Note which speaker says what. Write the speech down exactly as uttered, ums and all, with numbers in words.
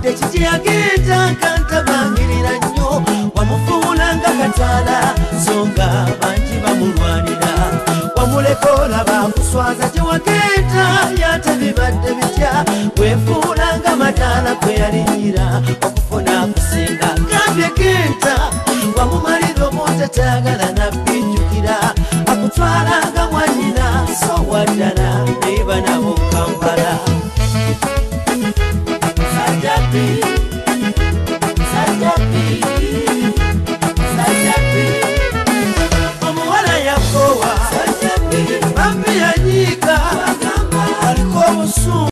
Speaker 1: wadde kiki yagenda kantabangirira nnyo wamufuula nga kataala so nga bangi bamulwanira wamuleka olaba kuswaza gye wagenda yate bibadde bitya wefuula nga mataala kwe yalinyira okufuna kusinga gambye genda wamumalira omuntu atayagala